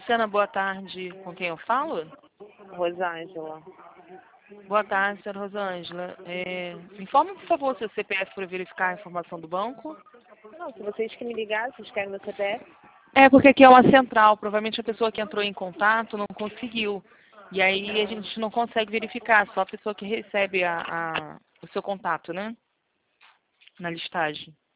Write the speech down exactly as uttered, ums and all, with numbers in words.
Luciana, boa tarde. Com quem eu falo? Rosângela. Boa tarde, senhora Rosângela. É, me informe, por favor, seu C P F para verificar a informação do banco. Não, se vocês que me ligaram, vocês querem meu C P F? É, porque aqui é uma central. Provavelmente a pessoa que entrou em contato não conseguiu. E aí a gente não consegue verificar, só a pessoa que recebe a, a, o seu contato, né? Na listagem.